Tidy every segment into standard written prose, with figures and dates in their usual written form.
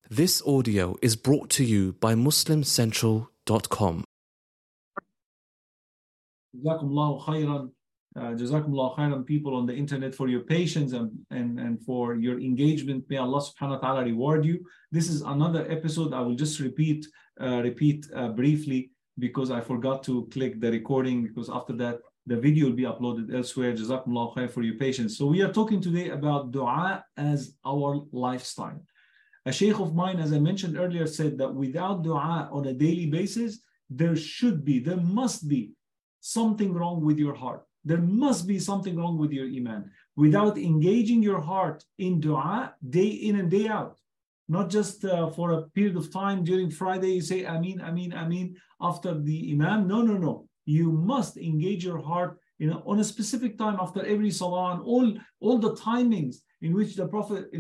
This audio is brought to you by MuslimCentral.com. Jazakumullahu khairan. Jazakumullahu khairan, people on the internet, for your patience and for your engagement. May Allah subhanahu wa ta'ala reward you. This is another episode. I will just repeat briefly because I forgot to click the recording, because after that the video will be uploaded elsewhere. Jazakumullahu khair for your patience. So we are talking today about dua as our lifestyle. A sheikh of mine, as I mentioned earlier, said that without dua on a daily basis, there must be something wrong with your heart. There must be something wrong with your iman. Without engaging your heart in dua day in and day out, not just for a period of time during Friday, you say Ameen, Ameen, Ameen after the Imam. No. You must engage your heart on a specific time after every salah, and all the timings in which the Prophet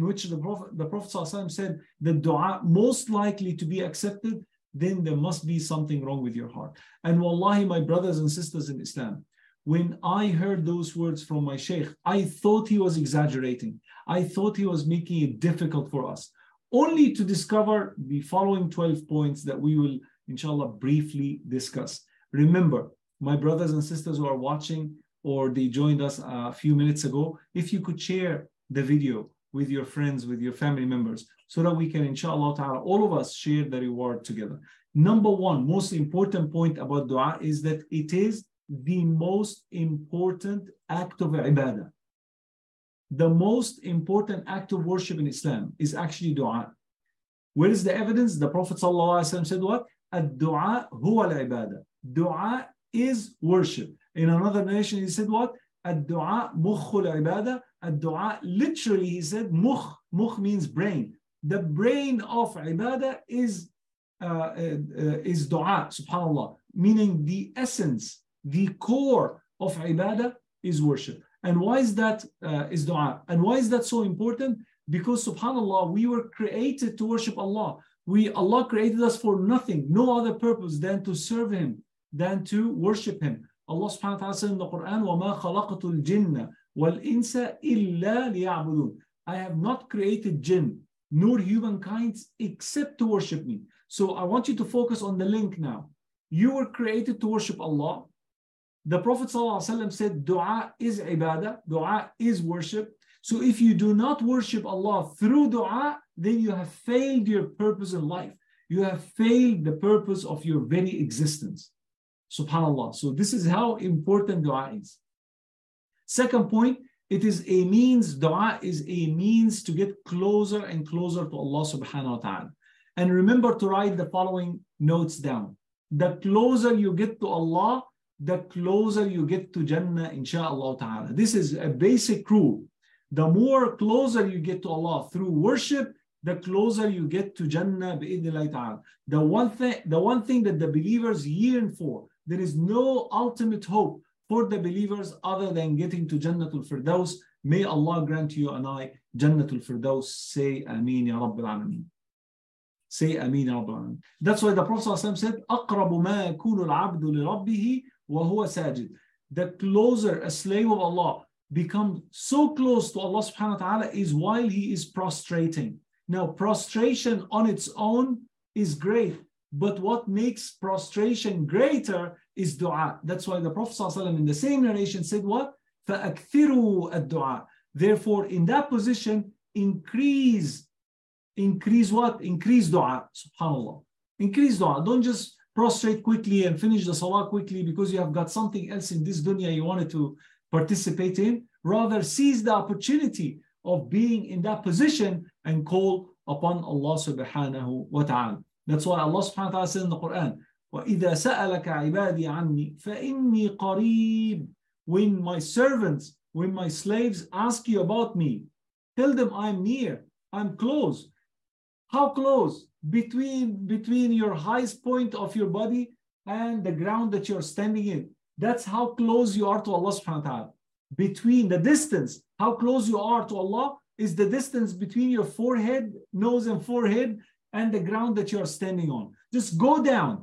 ﷺ said the dua most likely to be accepted. Then there must be something wrong with your heart. And wallahi, my brothers and sisters in Islam, when I heard those words from my sheikh, I thought he was exaggerating. I thought he was making it difficult for us, only to discover the following 12 points that we will, inshallah, briefly discuss. Remember, my brothers and sisters who are watching or they joined us a few minutes ago, if you could share the video with your friends, with your family members, so that we can, inshallah ta'ala, all of us share the reward together. Number one, most important point about dua is that it is the most important act of ibadah. The most important act of worship in Islam is actually dua. Where is the evidence? The Prophet ﷺ said what? Ad-du'a huwa al-ibadah. Dua is worship. In another narration, he said what? Ad-du'a mukhul ibadah. Ad-du'a, literally, he said mukh. Mukh means brain. The brain of ibadah is dua, subhanallah, meaning the essence, the core of ibadah is worship. And why is that is dua? And why is that so important? Because subhanallah, we were created to worship Allah. Allah created us for nothing, no other purpose than to serve Him, than to worship Him. Allah subhanahu wa ta'ala said in the Quran, وَمَا خَلَقْتُ الْجِنَّ وَالْإِنسَ إِلَّا لِيَعْبُدُونَ. I have not created jinn nor humankind except to worship me. So I want you to focus on the link now. You were created to worship Allah. The Prophet ﷺ said dua is ibadah, dua is worship. So if you do not worship Allah through dua, then you have failed your purpose in life. You have failed the purpose of your very existence. SubhanAllah. So this is how important dua is. Second point, dua is a means to get closer and closer to Allah subhanahu wa ta'ala. And remember to write the following notes down. The closer you get to Allah, the closer you get to Jannah, insha'Allah ta'ala. This is a basic rule. The more closer you get to Allah through worship, the closer you get to Jannah bi'idhnillah ta'ala. The one thing that the believers yearn for, there is no ultimate hope for the believers other than getting to Jannatul Firdaus. May Allah grant you and I Jannatul Firdaus. Say Ameen Ya Rabbil Alameen. Say Ameen Ya Rabbil Alameen. That's why the Prophet ﷺ said, أَقْرَبُ مَا يَكُونُ الْعَبْدُ لِرَبِّهِ وَهُوَ سَاجِدٌ. The closer a slave of Allah becomes so close to Allah subhanahu wa ta'ala is while he is prostrating. Now, prostration on its own is great, but what makes prostration greater is dua. That's why the Prophet ﷺ in the same narration said what? فَأَكْثِرُوا الدُّعَاء. Therefore, in that position, increase what? Increase dua. SubhanAllah. Increase dua. Don't just prostrate quickly and finish the salah quickly because you have got something else in this dunya you wanted to participate in. Rather, seize the opportunity of being in that position and call upon Allah subhanahu wa ta'ala. That's why Allah subhanahu wa ta'ala said in the Quran, وَإِذَا سَأَلَكَ عِبَادِي عَنِّي فَإِنِّي قَرِيبٌ. When my servants, when my slaves ask you about me, tell them I'm near, I'm close. How close? Between your highest point of your body and the ground that you're standing in. That's how close you are to Allah subhanahu wa ta'ala. Between the distance, how close you are to Allah is the distance between your forehead, nose and forehead, and the ground that you are standing on. Just go down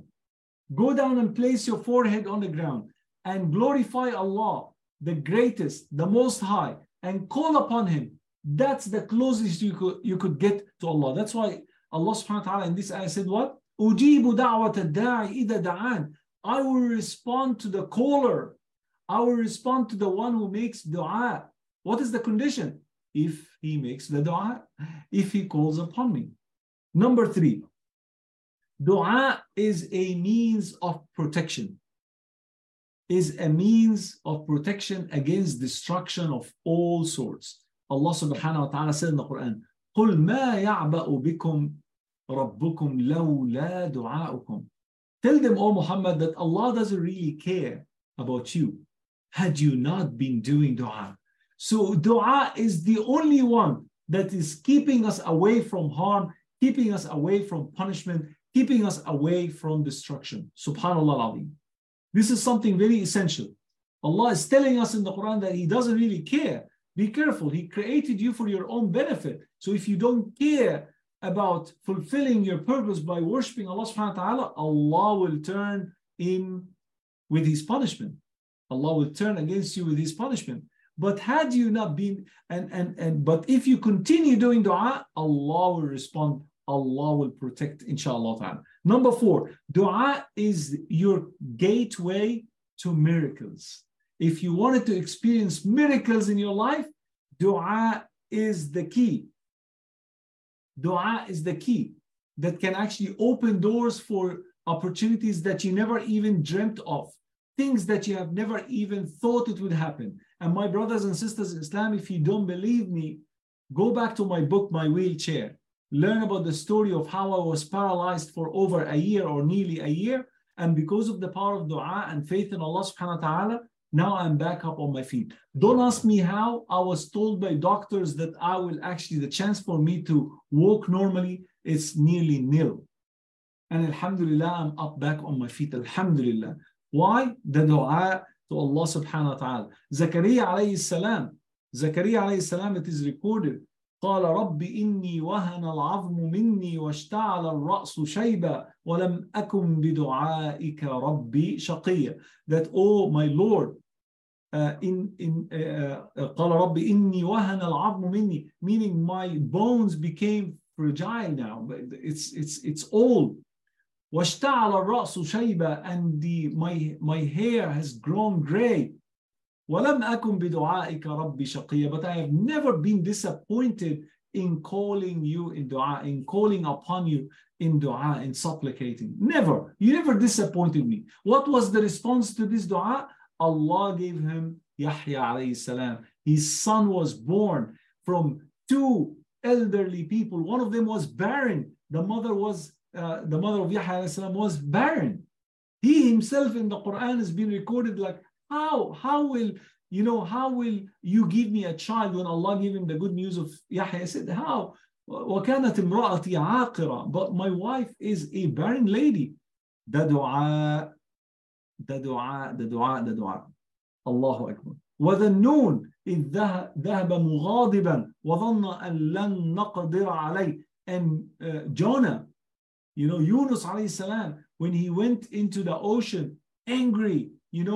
and place your forehead on the ground and glorify Allah, the greatest, the most high, and call upon Him. That's the closest you could get to Allah. That's why Allah subhanahu wa ta'ala in this ayah said what? أُجِيبُ دَعْوَةَ الدَّاعِ إِذَا دَعَانِ. I will respond to the caller. I will respond to the one who makes dua. What is the condition? If he makes the dua, if he calls upon me. Number 3, dua is a means of protection. Is a means of protection against destruction of all sorts. Allah subhanahu wa ta'ala said in the Quran, قُلْ مَا يَعْبَأُ بِكُمْ رَبُّكُمْ لَوْلَا دُعَاؤُكُمْ. Tell them, O Muhammad, that Allah doesn't really care about you had you not been doing dua. So dua is the only one that is keeping us away from harm, keeping us away from punishment, keeping us away from destruction. Subhanallah al-Azim. This is something very essential. Allah is telling us in the Quran that He doesn't really care. Be careful. He created you for your own benefit. So if you don't care about fulfilling your purpose by worshiping Allah subhanahu wa ta'ala, Allah will turn in with His punishment. Allah will turn against you with His punishment. But had you not been, but if you continue doing dua, Allah will respond. Allah will protect, inshallah ta'ala. Number 4, dua is your gateway to miracles. If you wanted to experience miracles in your life, dua is the key. Dua is the key that can actually open doors for opportunities that you never even dreamt of, things that you have never even thought it would happen. And my brothers and sisters in Islam, if you don't believe me, go back to my book, My Wheelchair. Learn about the story of how I was paralyzed for over a year or nearly a year. And because of the power of dua and faith in Allah subhanahu wa ta'ala, now I'm back up on my feet. Don't ask me how. I was told by doctors that I will actually, the chance for me to walk normally is nearly nil. And alhamdulillah, I'm up back on my feet. Alhamdulillah. Why? The dua to Allah subhanahu wa ta'ala. Zakaria alayhi salam, it is recorded, قال رب إني وهن العظم مني واشتعل الرأس شيبا ولم أكن بدعائك ربي شقيا. That, oh my Lord, قال رب إني وهن العظم مني, meaning my bones became fragile now. It's old. واشتعل الرأس شيبا, and my hair has grown gray. وَلَمْ أَكُنْ بِدُعَائِكَ رَبِّ شَقِيًّا. But I have never been disappointed in calling you in dua, in calling upon you in dua, in supplicating. Never. You never disappointed me. What was the response to this dua? Allah gave him Yahya alayhi salam. His son was born from 2 elderly people. One of them was barren. The mother of Yahya alayhi salam was barren. He himself in the Quran has been recorded like, how will you give me a child when Allah gave him the good news of Yahya? He said, how? وَكَانَتْ امْرَأَتِي عَاقِرًا. But my wife is a barren lady. The dua. Allahu Akbar. وَذَنُّونَ إِذْ ذَهَبَ مُغَاضِبًا وَظَنَّ أَن لَن نَقْدِرَ عَلَيْهِ. And Jonah, Yunus alayhi salam, when he went into the ocean angry,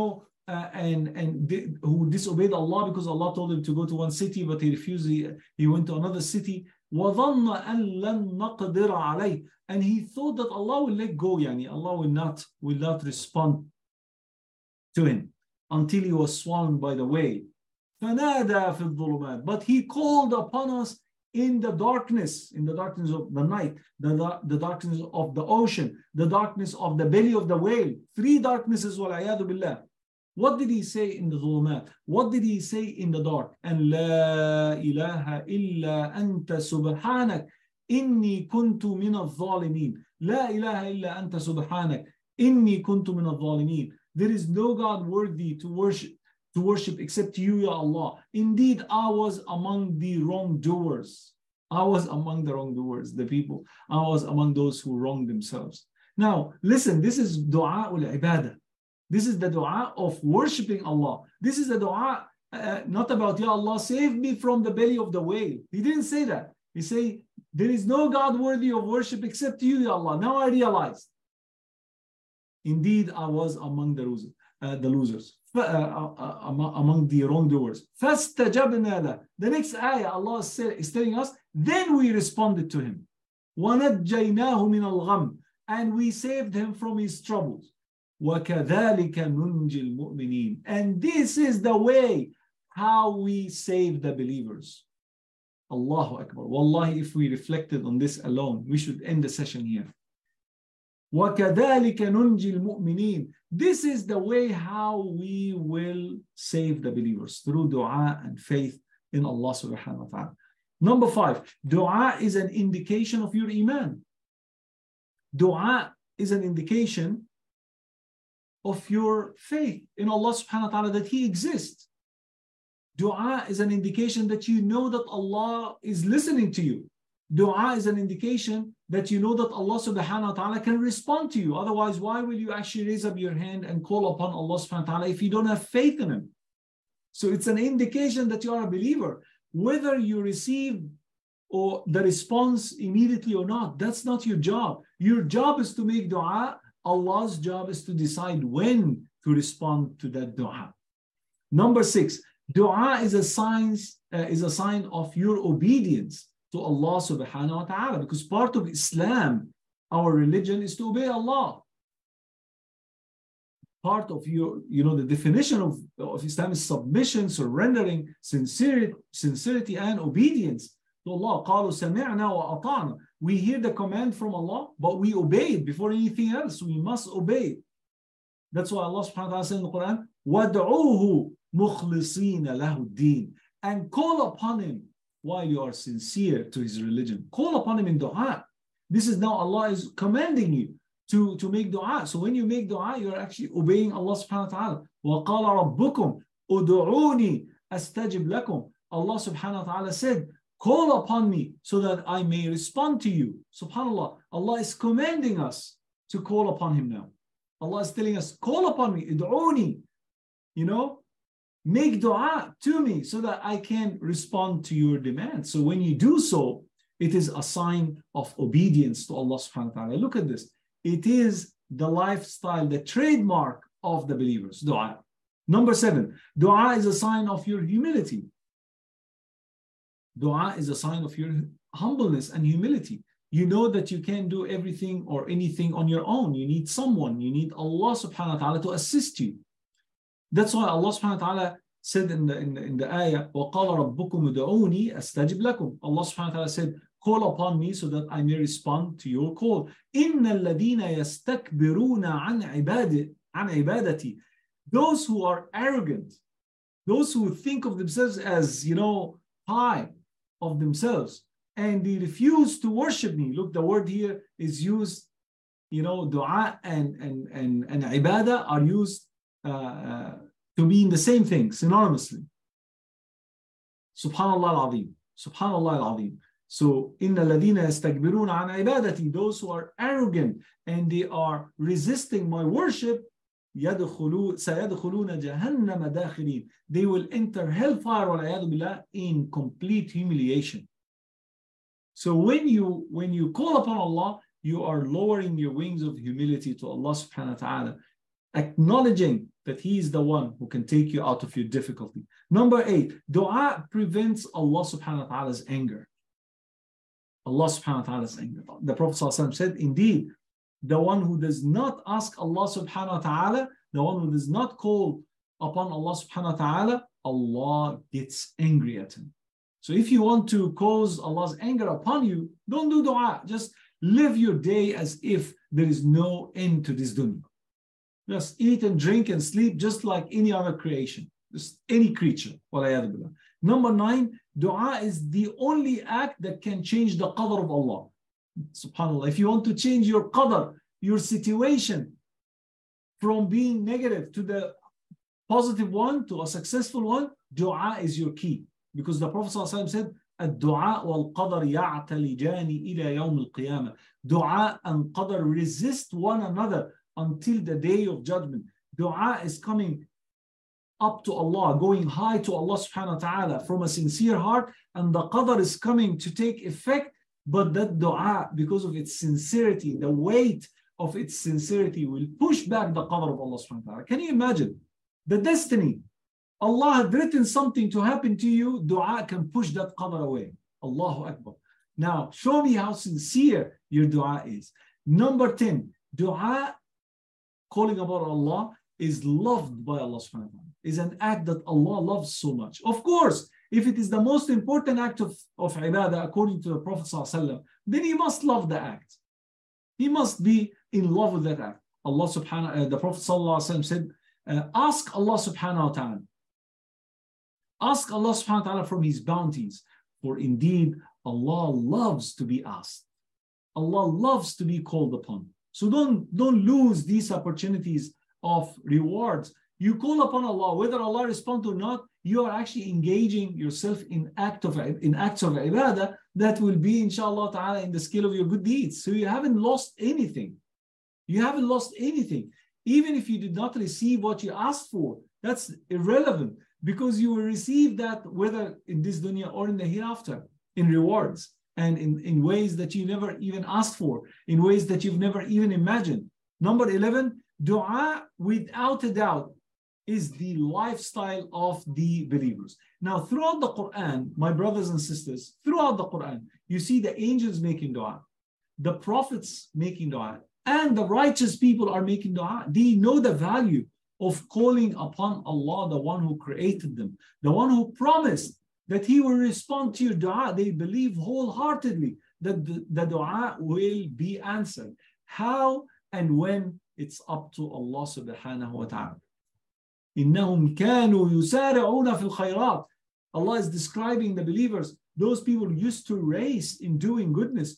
who disobeyed Allah because Allah told him to go to one city, but he refused. He went to another city. وَظَنَّ أَن لَن نَقْدِرَ عَلَيْهِ. And he thought that Allah will let go, Allah will not respond to him until he was swallowed by the whale. فَنَادَى فِي الظُّلُمَاتِ. But he called upon us in the darkness of the night, the darkness of the ocean, the darkness of the belly of the whale. 3 darknesses, وَالْعِيَاذُ بِاللَّهِ. What did he say in the dhulumat? What did he say in the dark? And la ilaha illa anta subhanak inni kuntu min al-zalimin. La ilaha illa anta subhanak inni kuntu min al-zalimin. There is no God worthy to worship except you, Ya Allah. Indeed, I was among the wrongdoers. The people. I was among those who wronged themselves. Now, listen, this is dua ul-ibadah. This is the dua of worshiping Allah. This is the dua not about, Ya Allah, save me from the belly of the whale. He didn't say that. He said, there is no God worthy of worship except you, Ya Allah. Now I realized. Indeed, I was among the losers, among the wrongdoers. فَاسْتَجَبْنَا لَهُ. The next ayah, Allah is telling us, then we responded to him. وَنَجَّيْنَاهُ مِنَ الْغَمِّ, and we saved him from his troubles. وَكَذَلِكَ نُنْجِي الْمُؤْمِنِينَ, and this is the way how we save the believers. Allahu Akbar. Wallahi, if we reflected on this alone, we should end the session here. وَكَذَلِكَ نُنْجِي الْمُؤْمِنِينَ, this is the way how we will save the believers, through dua and faith in Allah subhanahu wa ta'ala. Number 5, dua is an indication of your iman. Dua is an indication of your faith in Allah subhanahu wa ta'ala, that He exists. Dua is an indication that you know that Allah is listening to you. Dua is an indication that you know that Allah subhanahu wa ta'ala can respond to you. Otherwise, why will you actually raise up your hand and call upon Allah subhanahu wa ta'ala if you don't have faith in Him? So it's an indication that you are a believer. Whether you receive or the response immediately or not, that's not your job. Your job is to make dua. Allah's job is to decide when to respond to that dua. Number 6, dua is a sign of your obedience to Allah subhanahu wa ta'ala, because part of Islam, our religion, is to obey Allah. Part of the definition of Islam is submission, surrendering, sincerity and obedience to Allah. قَالُوا سَمِعْنَا وَأَطَعْنَا, we hear the command from Allah, but we obey it before anything else. We must obey it. That's why Allah subhanahu wa ta'ala said in the Quran, وَادْعُوهُ مُخْلِصِينَ لَهُ الدِّينَ, and call upon Him while you are sincere to His religion. Call upon Him in dua. This is now Allah is commanding you to make dua. So when you make dua, you're actually obeying Allah subhanahu wa ta'ala. وَقَالَ رَبُّكُمْ أُدْعُونِي أَسْتَجِبْ لَكُمْ, Allah subhanahu wa ta'ala said, call upon me so that I may respond to you. SubhanAllah, Allah is commanding us to call upon Him now. Allah is telling us, call upon me, id'uni, make dua to me so that I can respond to your demands. So when you do so, it is a sign of obedience to Allah subhanahu wa ta'ala. Look at this. It is the lifestyle, the trademark of the believers, dua. Number 7, dua is a sign of your humility. Dua is a sign of your humbleness and humility. You know that you can't do everything or anything on your own. You need someone. You need Allah subhanahu wa ta'ala to assist you. That's why Allah subhanahu wa ta'ala said in the ayah, وَقَالَ رَبُّكُمْ ادْعُونِي أَسْتَجِبْ لَكُمْ. Allah subhanahu wa ta'ala said, call upon me so that I may respond to your call. إِنَّ الَّذِينَ يَسْتَكْبِرُونَ عَنْ عِبَادَتِي. Those who are arrogant, those who think of themselves as, high of themselves, and they refuse to worship me. Look, the word here is used, dua and ibadah are used to mean the same thing synonymously. Subhanallah al-Azim. Subhanallah al-Azim. So, إِنَّ الَّذِينَ يَسْتَكْبِرُونَ عَنْ عِبَادَتِي, those who are arrogant and they are resisting my worship, سَيَدْخُلُونَ جَهَنَّمَ دَاخِرِينَ, they will enter hellfire وَالْعِيَاذُ بِاللَّهِ in complete humiliation. So when you call upon Allah, you are lowering your wings of humility to Allah subhanahu wa ta'ala, acknowledging that He is the one who can take you out of your difficulty. Number 8, dua prevents Allah subhanahu wa ta'ala's anger. Allah subhanahu wa ta'ala's anger. The Prophet ﷺ said, indeed, the one who does not ask Allah subhanahu wa ta'ala, the one who does not call upon Allah subhanahu wa ta'ala, Allah gets angry at him. So if you want to cause Allah's anger upon you, don't do dua. Just live your day as if there is no end to this dunya. Just eat and drink and sleep just like any other creation, just any creature. Number 9, dua is the only act that can change the qadr of Allah. SubhanAllah. If you want to change your qadr, your situation from being negative to the positive one, to a successful one, dua is your key. Because the Prophet ﷺ said, الدعاء والقدر يعتلجان إلى يوم القيامة. Dua and qadr resist one another until the day of judgment. Dua is coming up to Allah, going high to Allah subhanahu wa ta'ala from a sincere heart, and the qadr is coming to take effect, but that dua, because of its sincerity, the weight of its sincerity will push back the qadr of Allah subhanahu wa ta'ala. Can you imagine? The destiny. Allah had written something to happen to you, dua can push that qadr away. Allahu Akbar. Now, show me how sincere your dua is. Number 10, dua, calling about Allah, is loved by Allah subhanahu wa ta'ala. Is an act that Allah loves so much. Of course, if it is the most important act of ibadah according to the Prophet sallallahu alaihi wasallam, then he must love the act. He must be in love with that act. Allah subhanahu the Prophet sallallahu alaihi wasallam said, ask Allah subhanahu wa ta'ala. Ask Allah subhanahu wa ta'ala from His bounties. For indeed, Allah loves to be asked. Allah loves to be called upon. So don't lose these opportunities of rewards. You call upon Allah, whether Allah responds or not, you are actually engaging yourself in acts of ibadah that will be, inshallah ta'ala, in the scale of your good deeds. So you haven't lost anything. You haven't lost anything. Even if you did not receive what you asked for, that's irrelevant, because you will receive that whether in this dunya or in the hereafter, in rewards and in ways that you never even asked for, in ways that you've never even imagined. Number 11, dua, without a doubt, is the lifestyle of the believers. Now, throughout the Quran, my brothers and sisters, throughout the Quran, you see the angels making dua, the prophets making dua, and the righteous people are making dua. They know the value of calling upon Allah, the one who created them, the one who promised that He will respond to your dua. They believe wholeheartedly that the dua will be answered. How and when? It's up to Allah subhanahu wa ta'ala. إِنَّهُمْ كَانُوا يُسَارِعُونَ فِي الْخَيْرَاتِ. Allah is describing the believers. Those people used to race in doing goodness.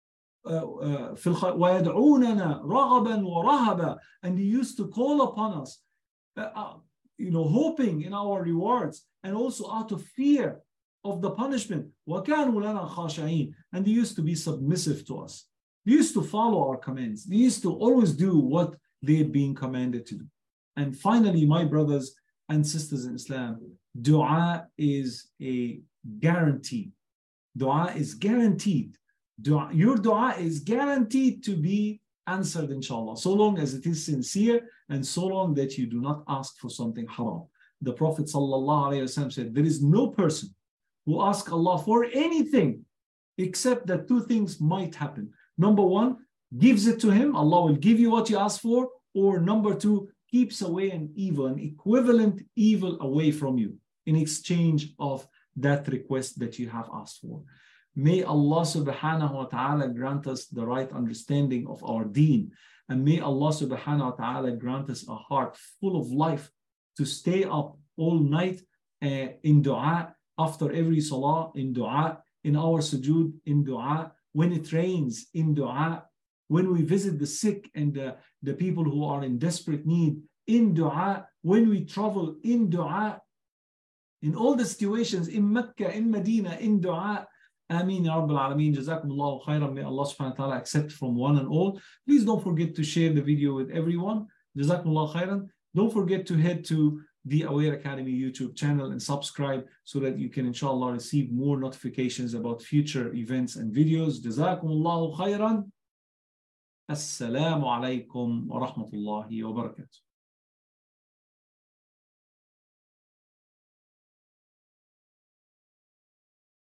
وَيَدْعُونَنَا رَغَبًا وَرَهَبًا. And they used to call upon us, hoping in our rewards, and also out of fear of the punishment. وَكَانُوا لَنَا خَاشِعِينَ. And they used to be submissive to us. They used to follow our commands. They used to always do what they had been commanded to do. And finally, my brothers and sisters in Islam, dua is a guarantee. Dua is guaranteed. Your dua is guaranteed to be answered, inshallah, so long as it is sincere and so long that you do not ask for something haram. The Prophet ﷺ said, there is no person who asks Allah for anything except that two things might happen. Number one, gives it to him, Allah will give you what you ask for, or number two, keeps away an evil, an equivalent evil away from you in exchange of that request that you have asked for. May Allah subhanahu wa ta'ala grant us the right understanding of our deen, and may Allah subhanahu wa ta'ala grant us a heart full of life to stay up all night in dua, after every salah in dua, in our sujood in dua, when it rains in dua, when we visit the sick and the people who are in desperate need in dua, when we travel in dua, in all the situations, in Mecca, in Medina, in dua. Ameen ya Rabbil Alameen. Jazakumullahu khairan. May Allah subhanahu wa ta'ala accept from one and all. Please don't forget to share the video with everyone. Jazakumullahu khairan. Don't forget to head to the Aware Academy YouTube channel and subscribe so that you can, inshallah, receive more notifications about future events and videos. Jazakumullahu khairan. Assalamu alaikum wa rahmatullahi wa barakatuh.